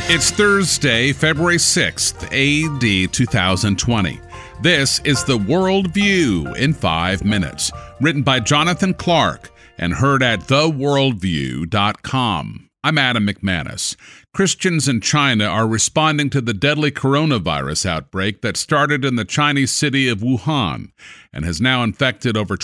It's Thursday, February 6th, AD 2020. This is The World View in 5 minutes, written by Jonathan Clark and heard at theworldview.com. I'm Adam McManus. Christians in China are responding to the deadly coronavirus outbreak that started in the Chinese city of Wuhan and has now infected over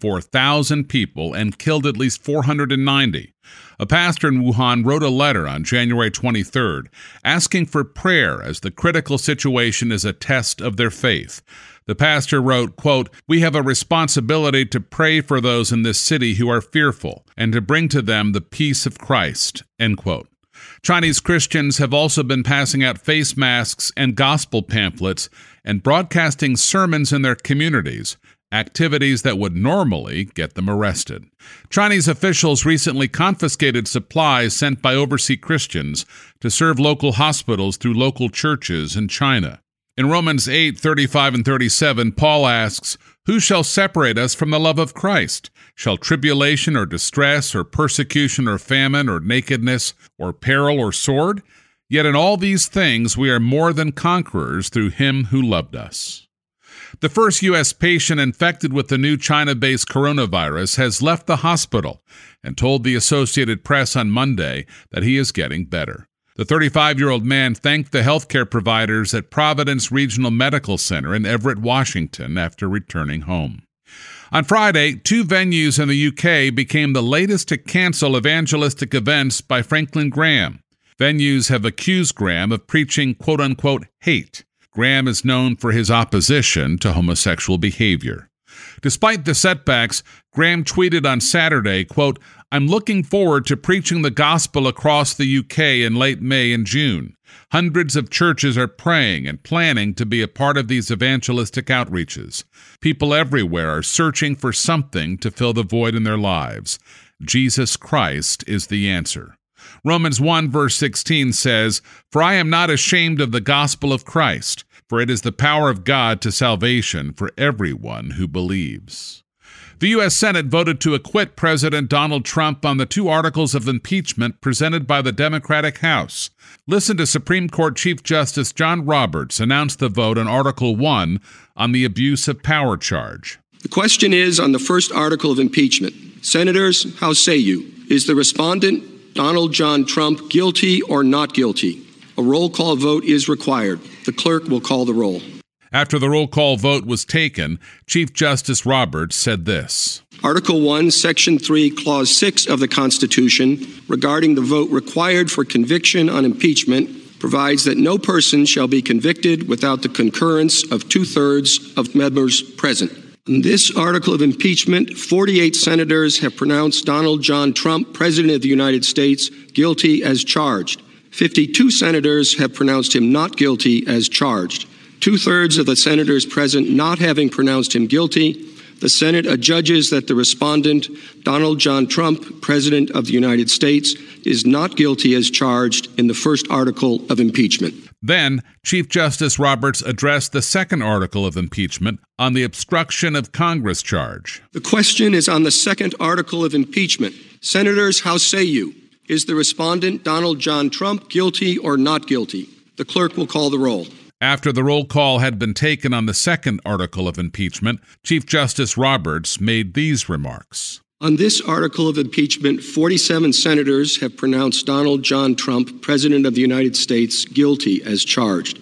24,000 people and killed at least 490. A pastor in Wuhan wrote a letter on January 23rd asking for prayer as the critical situation is a test of their faith. The pastor wrote, quote, "We have a responsibility to pray for those in this city who are fearful and to bring to them the peace of Christ," end quote. Chinese Christians have also been passing out face masks and gospel pamphlets and broadcasting sermons in their communities, activities that would normally get them arrested. Chinese officials recently confiscated supplies sent by overseas Christians to serve local hospitals through local churches in China. In Romans 8:35 and 37, Paul asks, "Who shall separate us from the love of Christ? Shall tribulation or distress or persecution or famine or nakedness or peril or sword? Yet in all these things we are more than conquerors through him who loved us." The first U.S. patient infected with the new China-based coronavirus has left the hospital and told the Associated Press on Monday that he is getting better. The 35-year-old man thanked the healthcare providers at Providence Regional Medical Center in Everett, Washington, after returning home. On Friday, 2 venues in the UK became the latest to cancel evangelistic events by Franklin Graham. Venues have accused Graham of preaching quote-unquote hate. Graham is known for his opposition to homosexual behavior. Despite the setbacks, Graham tweeted on Saturday, quote, "I'm looking forward to preaching the gospel across the UK in late May and June. Hundreds of churches are praying and planning to be a part of these evangelistic outreaches. People everywhere are searching for something to fill the void in their lives. Jesus Christ is the answer." Romans 1 verse 16 says, "For I am not ashamed of the gospel of Christ, for it is the power of God to salvation for everyone who believes." The U.S. Senate voted to acquit President Donald Trump on the 2 articles of impeachment presented by the Democratic House. Listen to Supreme Court Chief Justice John Roberts announce the vote on Article 1 on the abuse of power charge. The question is on the first article of impeachment. Senators, how say you? Is the respondent, Donald John Trump, guilty or not guilty? A roll call vote is required. The clerk will call the roll. After the roll call vote was taken, Chief Justice Roberts said this. Article 1, Section 3, Clause 6 of the Constitution, regarding the vote required for conviction on impeachment, provides that no person shall be convicted without the concurrence of 2/3 of members present. In this article of impeachment, 48 senators have pronounced Donald John Trump, President of the United States, guilty as charged. 52 senators have pronounced him not guilty as charged. 2/3 of the senators present not having pronounced him guilty, the Senate adjudges that the respondent, Donald John Trump, President of the United States, is not guilty as charged in the first article of impeachment. Then, Chief Justice Roberts addressed the second article of impeachment on the obstruction of Congress charge. The question is on the second article of impeachment. Senators, how say you? Is the respondent, Donald John Trump, guilty or not guilty? The clerk will call the roll. After the roll call had been taken on the second article of impeachment, Chief Justice Roberts made these remarks. On this article of impeachment, 47 senators have pronounced Donald John Trump, President of the United States, guilty as charged.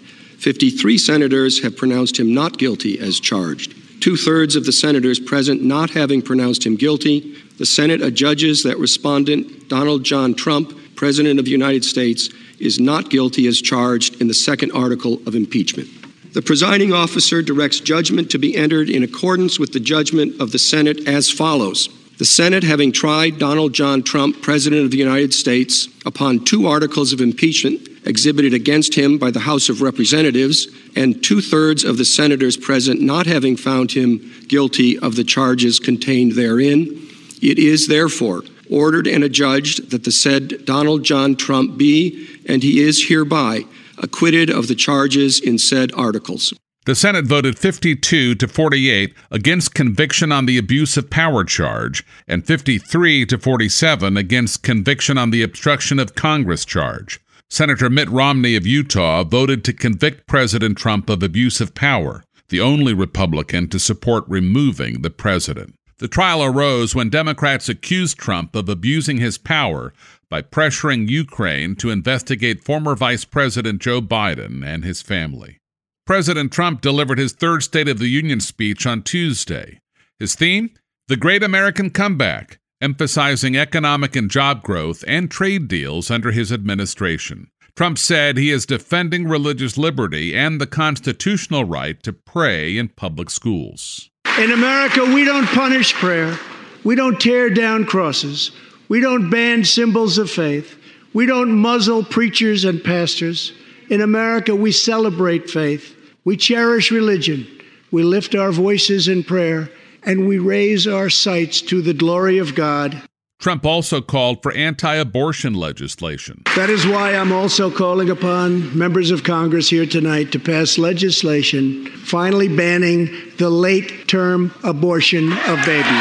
53 senators have pronounced him not guilty as charged. 2/3 of the senators present not having pronounced him guilty, the Senate adjudges that respondent, Donald John Trump, President of the United States, is not guilty as charged in the second article of impeachment. The presiding officer directs judgment to be entered in accordance with the judgment of the Senate as follows. The Senate, having tried Donald John Trump, President of the United States, upon 2 articles of impeachment exhibited against him by the House of Representatives, and 2/3 of the senators present not having found him guilty of the charges contained therein, it is therefore ordered and adjudged that the said Donald John Trump be, and he is hereby, acquitted of the charges in said articles. The Senate voted 52 to 48 against conviction on the abuse of power charge and 53 to 47 against conviction on the obstruction of Congress charge. Senator Mitt Romney of Utah voted to convict President Trump of abuse of power, the only Republican to support removing the president. The trial arose when Democrats accused Trump of abusing his power by pressuring Ukraine to investigate former Vice President Joe Biden and his family. President Trump delivered his third State of the Union speech on Tuesday. His theme? The Great American Comeback, emphasizing economic and job growth and trade deals under his administration. Trump said he is defending religious liberty and the constitutional right to pray in public schools. In America, we don't punish prayer. We don't tear down crosses. We don't ban symbols of faith. We don't muzzle preachers and pastors. In America, we celebrate faith. We cherish religion. We lift our voices in prayer, and we raise our sights to the glory of God. Trump also called for anti-abortion legislation. That is why I'm also calling upon members of Congress here tonight to pass legislation finally banning the late-term abortion of babies.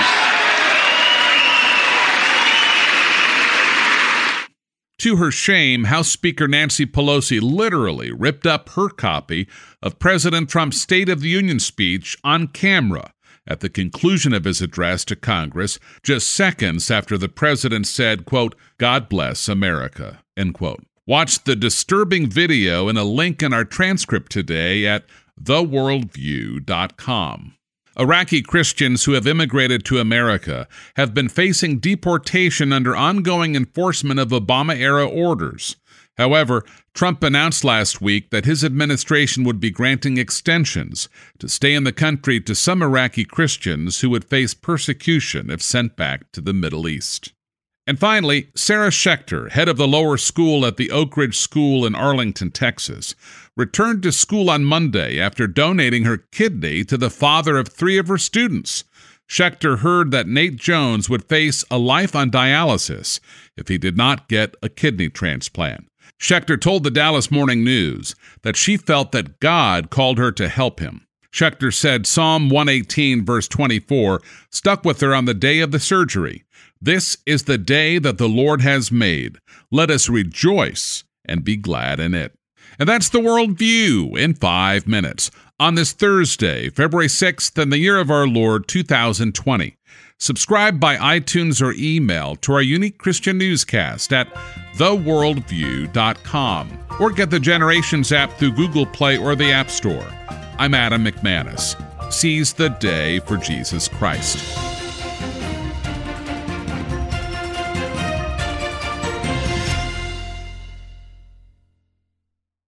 To her shame, House Speaker Nancy Pelosi literally ripped up her copy of President Trump's State of the Union speech on camera at the conclusion of his address to Congress, just seconds after the president said, quote, "God bless America," end quote. Watch the disturbing video in a link in our transcript today at theworldview.com. Iraqi Christians who have immigrated to America have been facing deportation under ongoing enforcement of Obama-era orders. However, Trump announced last week that his administration would be granting extensions to stay in the country to some Iraqi Christians who would face persecution if sent back to the Middle East. And finally, Sarah Schechter, head of the lower school at the Oak Ridge School in Arlington, Texas, returned to school on Monday after donating her kidney to the father of 3 of her students. Schechter heard that Nate Jones would face a life on dialysis if he did not get a kidney transplant. Schechter told the Dallas Morning News that she felt that God called her to help him. Schechter said Psalm 118, verse 24, stuck with her on the day of the surgery. "This is the day that the Lord has made. Let us rejoice and be glad in it." And that's the Worldview in 5 minutes on this Thursday, February 6th, in the year of our Lord, 2020. Subscribe by iTunes or email to our unique Christian newscast at theworldview.com or get the Generations app through Google Play or the App Store. I'm Adam McManus. Seize the day for Jesus Christ.